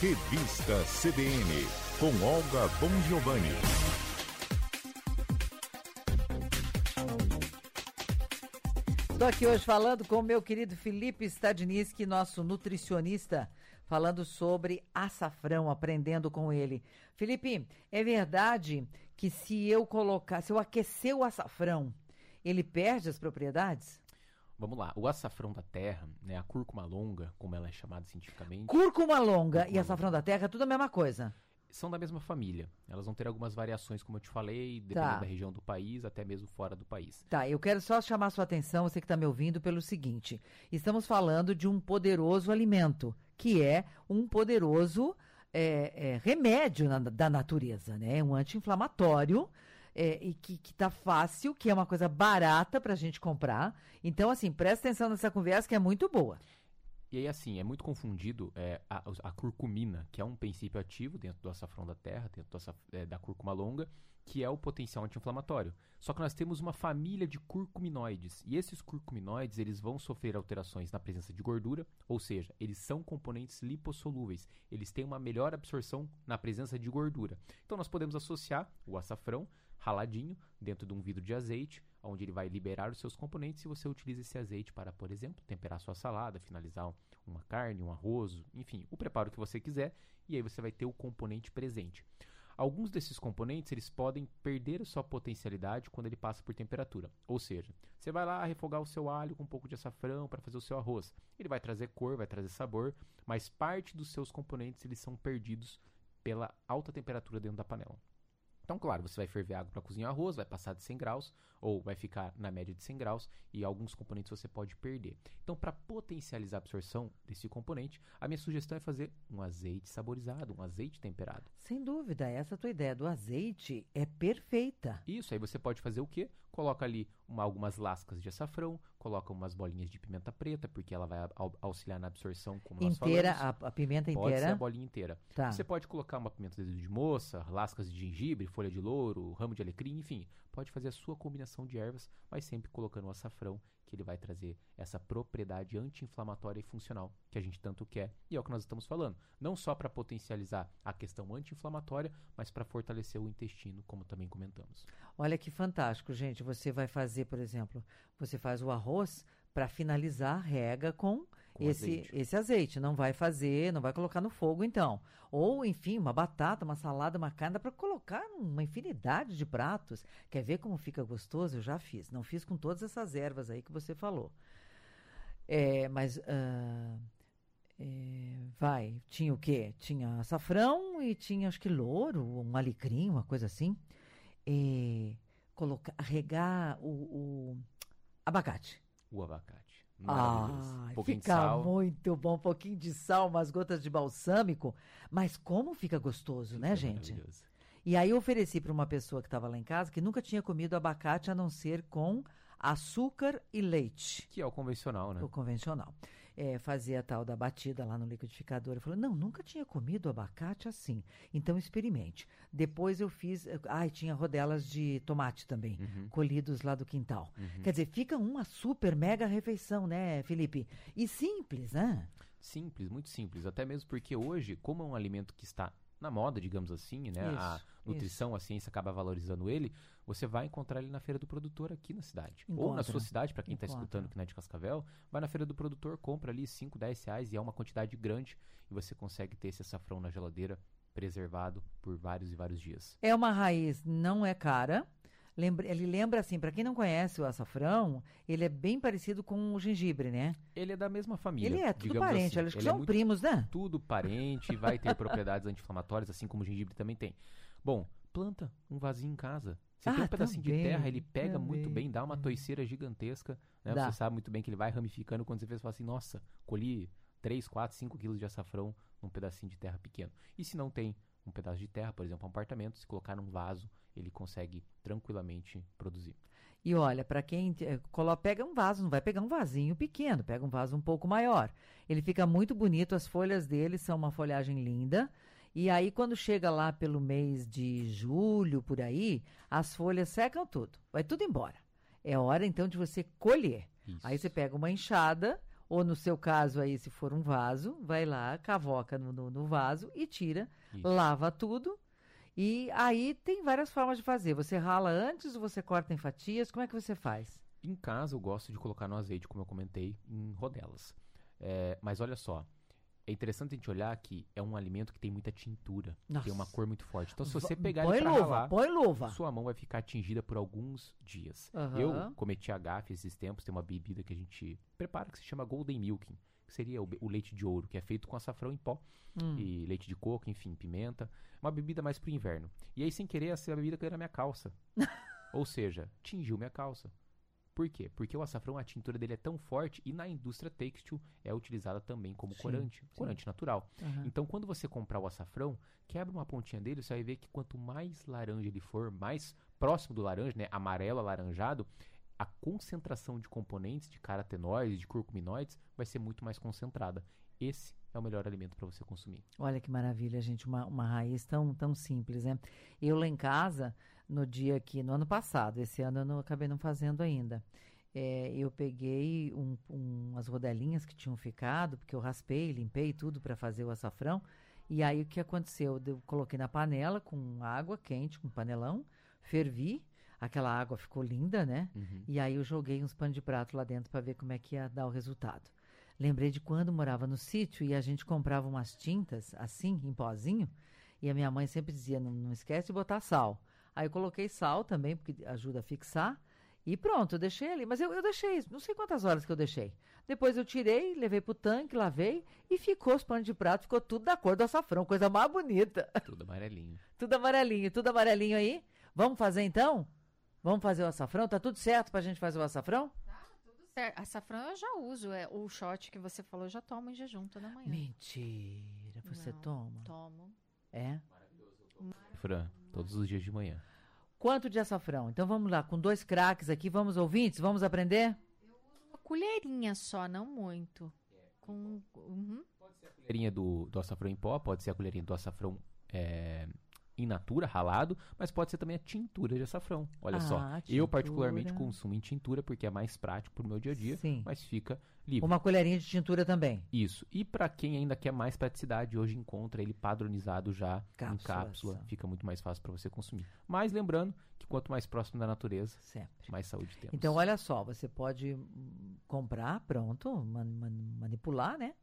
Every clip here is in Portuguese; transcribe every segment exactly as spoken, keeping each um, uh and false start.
Revista C B N, com Olga Bongiovanni. Estou aqui hoje falando com o meu querido Felipe Stadniski, nosso nutricionista, falando sobre açafrão, aprendendo com ele. Felipe, é verdade que se eu colocar, se eu aquecer o açafrão, ele perde as propriedades? Vamos lá, o açafrão da terra, né, a cúrcuma longa, como ela é chamada cientificamente... Cúrcuma longa cúrcuma e açafrão longa. da terra é tudo a mesma coisa? São da mesma família. Elas vão ter algumas variações, como eu te falei, dependendo Tá. da região do país, até mesmo fora do país. Tá, eu quero só chamar a sua atenção, você que está me ouvindo, pelo seguinte. Estamos falando de um poderoso alimento, que é um poderoso é, é, remédio na- da natureza, né? Um anti-inflamatório é, e que, que tá fácil, que é uma coisa barata para a gente comprar. Então, assim, presta atenção nessa conversa que é muito boa. E aí, assim, é muito confundido é, a, a curcumina, que é um princípio ativo dentro do açafrão da terra, dentro do açaf- é, da cúrcuma longa, que é o potencial anti-inflamatório. Só que nós temos uma família de curcuminoides, e esses curcuminoides, eles vão sofrer alterações na presença de gordura, ou seja, eles são componentes lipossolúveis, eles têm uma melhor absorção na presença de gordura. Então nós podemos associar o açafrão raladinho dentro de um vidro de azeite, onde ele vai liberar os seus componentes e você utiliza esse azeite para, por exemplo, temperar sua salada, finalizar um- uma carne, um arroz, enfim, o preparo que você quiser, e aí você vai ter o componente presente. Alguns desses componentes, eles podem perder a sua potencialidade quando ele passa por temperatura. Ou seja, você vai lá refogar o seu alho com um pouco de açafrão para fazer o seu arroz. Ele vai trazer cor, vai trazer sabor, mas parte dos seus componentes, eles são perdidos pela alta temperatura dentro da panela. Então, claro, você vai ferver água para cozinhar arroz, vai passar de cem graus, ou vai ficar na média de cem graus, e alguns componentes você pode perder. Então, para potencializar a absorção desse componente, a minha sugestão é fazer um azeite saborizado, um azeite temperado. Sem dúvida, essa tua ideia do azeite é perfeita. Isso, aí você pode fazer o quê? Coloca ali uma- algumas lascas de açafrão, coloca umas bolinhas de pimenta preta, porque ela vai au- auxiliar na absorção, como nós Inteira, falamos. a, a pimenta Pode ser a inteira. bolinha inteira. Tá. Você pode colocar uma pimenta dedo de moça, lascas de gengibre, folha de louro, ramo de alecrim, enfim. Pode fazer a sua combinação de ervas, mas sempre colocando o açafrão, que ele vai trazer essa propriedade anti-inflamatória e funcional que a gente tanto quer. E é o que nós estamos falando. Não só para potencializar a questão anti-inflamatória, mas para fortalecer o intestino, como também comentamos. Olha que fantástico, gente. Você vai fazer, por exemplo, você faz o arroz para finalizar, rega com, Com esse, azeite. esse azeite. Não vai fazer, não vai colocar no fogo, então. Ou, enfim, uma batata, uma salada, uma carne, dá para colocar uma infinidade de pratos. Quer ver como fica gostoso? Eu já fiz. Não fiz com todas essas ervas aí que você falou. É, mas... ah, é, vai, tinha o quê? Tinha açafrão e tinha, acho que louro, um alecrim, uma coisa assim. É, colocar, regar o, o abacate. O abacate. Maravilhoso. Ah, Um pouquinho de fica sal. muito bom. Um pouquinho de sal, umas gotas de balsâmico. Mas como fica gostoso, né, Fica gente? maravilhoso. E aí eu ofereci para uma pessoa que estava lá em casa que nunca tinha comido abacate a não ser com açúcar e leite. Que é o convencional, né? O convencional. É, fazia a tal da batida lá no liquidificador. Eu falei, não, nunca tinha comido abacate assim. Então experimente. Depois eu fiz... Ai, tinha rodelas de tomate também, Uhum. colhidos lá do quintal. Quer dizer, fica uma super mega refeição, né, Felipe? E simples, né? Simples, muito simples. Até mesmo porque hoje, como é um alimento que está na moda, digamos assim, né? Isso, a nutrição, a ciência acaba valorizando ele, você vai encontrar ele na feira do produtor aqui na cidade. Ou na Encontra. sua cidade, para quem está Encontra. escutando que não é de Cascavel, vai na feira do produtor, compra ali cinco, dez reais e é uma quantidade grande e você consegue ter esse açafrão na geladeira preservado por vários e vários dias. É uma raiz, não é cara. Lembra, ele lembra assim, para quem não conhece o açafrão, ele é bem parecido com o gengibre, né? Ele é da mesma família. Ele é tudo digamos parente, assim. acho que Ele é são muito primos, né? Tudo parente, vai ter propriedades anti-inflamatórias, assim como o gengibre também tem. Bom, planta um vasinho em casa. Você tem Ah, um pedacinho também, de terra, ele pega também. muito bem, dá uma toiceira gigantesca. Né? Dá. Você sabe muito bem que ele vai ramificando. Quando você vê, você fala assim, nossa, colhi três, quatro, cinco quilos de açafrão num pedacinho de terra pequeno. E se não tem um pedaço de terra, por exemplo, um apartamento, se colocar num vaso, ele consegue tranquilamente produzir. E olha, para quem eh, colo- pega um vaso, não vai pegar um vasinho pequeno, pega um vaso um pouco maior. Ele fica muito bonito, as folhas dele são uma folhagem linda. E aí, quando chega lá pelo mês de julho, por aí, as folhas secam tudo, vai tudo embora. É hora, então, de você colher. Isso. Aí você pega uma enxada Ou no seu caso aí, se for um vaso, vai lá, cavoca no, no, no vaso e tira, Isso. lava tudo. E aí tem várias formas de fazer. Você rala antes ou você corta em fatias? Como é que você faz? Em casa eu gosto de colocar no azeite, como eu comentei, em rodelas. É, mas olha só, é interessante a gente olhar que é um alimento que tem muita tintura, Nossa. tem uma cor muito forte. Então se você Va- pegar põe ele pra luva, ralar, põe luva. sua mão vai ficar atingida por alguns dias. Aham. Eu cometi a gafe esses tempos, tem uma bebida que a gente prepara que se chama Golden Milking, que seria o, be- o leite de ouro, que é feito com açafrão em pó Hum. e leite de coco, enfim, pimenta. Uma bebida mais pro inverno. E aí, sem querer, essa bebida caiu na minha calça. Ou seja, tingiu minha calça. Por quê? Porque o açafrão, a tintura dele é tão forte e na indústria têxtil é utilizada também como Sim, corante, sim. corante natural. Aham. Então, quando você comprar o açafrão, quebra uma pontinha dele, você vai ver que quanto mais laranja ele for, mais próximo do laranja, né, amarelo alaranjado, a concentração de componentes, de carotenoides, de curcuminoides, vai ser muito mais concentrada. Esse é o melhor alimento para você consumir. Olha que maravilha, gente, uma, uma raiz tão, tão simples, né? Eu lá em casa, no dia que, no ano passado, esse ano eu não, acabei não fazendo ainda, é, eu peguei um- um- umas rodelinhas que tinham ficado, porque eu raspei, limpei tudo para fazer o açafrão, e aí o que aconteceu? Eu coloquei na panela com água quente, com panelão, fervi, aquela água ficou linda, né? Uhum. E aí eu joguei uns panos de prato lá dentro para ver como é que ia dar o resultado. Lembrei de quando morava no sítio e a gente comprava umas tintas, assim, em pozinho, e a minha mãe sempre dizia, não, não esquece de botar sal. Aí eu coloquei sal também, porque ajuda a fixar, e pronto, eu deixei ali. Mas eu, eu deixei, não sei quantas horas que eu deixei. Depois eu tirei, levei pro tanque, lavei, e ficou os panos de prato, ficou tudo da cor do açafrão, coisa mais bonita. Tudo amarelinho. Tudo amarelinho, tudo amarelinho aí. Vamos fazer então? Vamos fazer o açafrão? Tá tudo certo pra gente fazer o açafrão? Certo. Açafrão eu já uso. É, o shot que você falou eu já tomo em jejum toda manhã. Mentira, você Não, toma? Tomo. É? Fran, todos os dias de manhã. Quanto de açafrão? Então vamos lá, com dois craques aqui, vamos ouvintes, vamos aprender? Uma colherinha só, não muito. Com, uhum. A colherinha do, do açafrão em pó, pode ser a colherinha do açafrão é, in natura, ralado, mas pode ser também a tintura de açafrão. Olha Ah, só, tintura. eu particularmente consumo em tintura porque é mais prático pro meu dia a dia, Sim. mas fica livre. Uma colherinha de tintura também. Isso. E para quem ainda quer mais praticidade, hoje encontra ele padronizado já em Cápsulas. cápsula, fica muito mais fácil para você consumir. Mas lembrando que quanto mais próximo da natureza, Sempre. mais saúde temos. Então, olha só, você pode hum, comprar, pronto, man- man- manipular, né?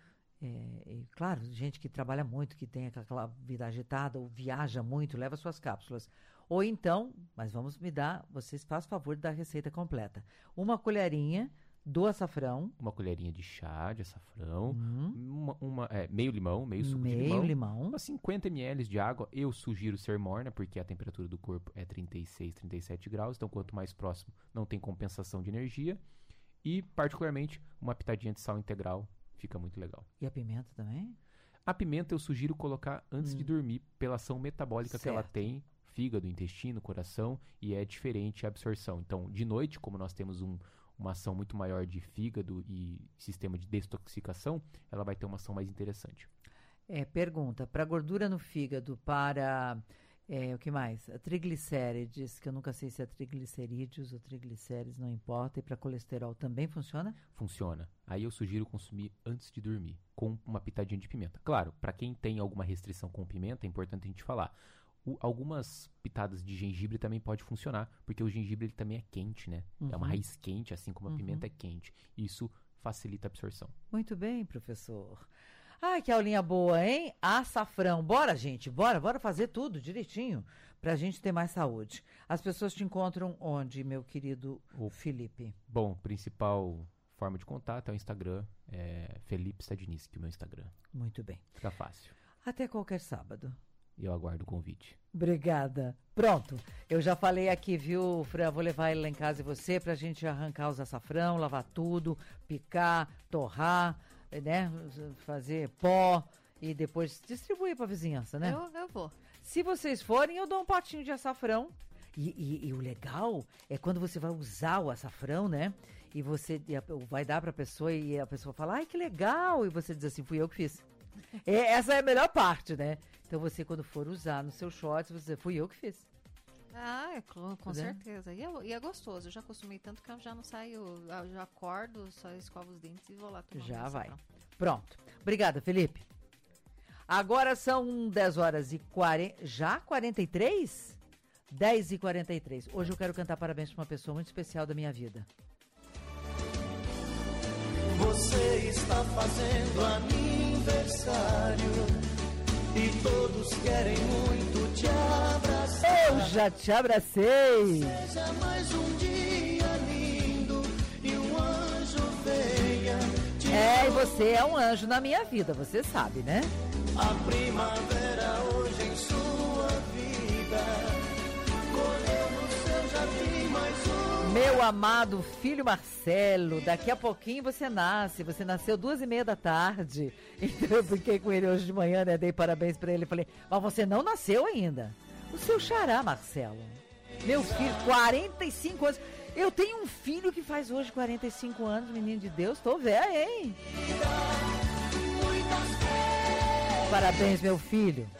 É, e, claro, gente que trabalha muito, que tem aquela vida agitada, ou viaja muito, leva suas cápsulas. Ou então, mas vamos me dar, vocês fazem favor de dar a receita completa. Uma colherinha do açafrão, Uma colherinha de chá de açafrão, hum, uma, uma- é, meio limão, meio suco de meio limão, limão, umas cinquenta mililitros de água. Eu sugiro ser morna, porque a temperatura do corpo é trinta e seis, trinta e sete graus, então quanto mais próximo, não tem compensação de energia. E, particularmente, uma pitadinha de sal integral fica muito legal. e a pimenta também? A pimenta eu sugiro colocar antes de Hum. dormir, pela ação metabólica que ela Certo. tem, fígado, intestino, coração, e é diferente a absorção. Então, de noite, como nós temos um- uma ação muito maior de fígado e sistema de desintoxicação, ela vai ter uma ação mais interessante. É, pergunta, para gordura no fígado, para, é, o que mais? Triglicérides, que eu nunca sei se é triglicerídeos ou triglicérides, não importa, e para colesterol também funciona? Funciona. Aí eu sugiro consumir antes de dormir, com uma pitadinha de pimenta. Claro, para quem tem alguma restrição com pimenta, é importante a gente falar. O- algumas pitadas de gengibre também pode funcionar, porque o gengibre ele também é quente, né? É uma Uhum. raiz quente, assim como a Uhum. pimenta é quente. Isso facilita a absorção. Muito bem, professor. Ai, que aulinha boa, hein? Açafrão. Bora, gente, bora, bora fazer tudo direitinho pra gente ter mais saúde. As pessoas te encontram onde, meu querido O- Felipe? Bom, principal forma de contato é o Instagram, é Felipe Stadiniski, o meu Instagram. Muito bem. Fica fácil. Até qualquer sábado. E eu aguardo o convite. Obrigada. Pronto. Eu já falei aqui, viu, Fran? Vou levar ele lá em casa e você pra gente arrancar os açafrão, lavar tudo, picar, torrar, né? Fazer pó e depois distribuir pra vizinhança, né? Eu, eu vou. Se vocês forem, eu dou um potinho de açafrão. E, e- e o legal é quando você vai usar o açafrão, né? E você e a- vai dar pra pessoa e a pessoa fala, ai, que legal! E você diz assim, fui eu que fiz. É, essa é a melhor parte, né? Então você, quando for usar no seu shorts, você diz, fui eu que fiz. Ah, é, com, com Entendeu? certeza. E é, e é gostoso. Eu já acostumei tanto que eu já não saio. Eu já acordo, só escovo os dentes e vou lá tomar Já um vai. açafrão. Pronto. Obrigada, Felipe. Agora são dez horas e quarenta. Já quarenta e três? dez e quarenta e três. Hoje eu quero cantar parabéns para uma pessoa muito especial da minha vida. Você está fazendo aniversário e todos querem muito te abraçar. Eu já te abracei. Seja mais um dia lindo e um anjo venha te É, e você é um anjo na minha vida, você sabe, né? a primavera hoje em sua vida. Colheu no seu jardim mais um. Meu amado filho Marcelo, daqui a pouquinho você nasce. Você nasceu duas e meia da tarde. Então eu brinquei com ele hoje de manhã, né? Dei parabéns pra ele. Falei, mas você não nasceu ainda. O seu xará, Marcelo. Meu filho, quarenta e cinco anos. Eu tenho um filho que faz hoje quarenta e cinco anos, menino de Deus. Tô velha, hein? Parabéns, meu filho.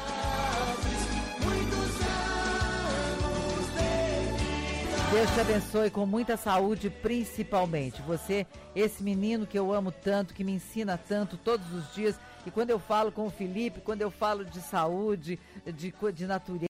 Deus te abençoe com muita saúde, principalmente. Você, esse menino que eu amo tanto, que me ensina tanto todos os dias. E quando eu falo com o Felipe, quando eu falo de saúde, de, de natureza,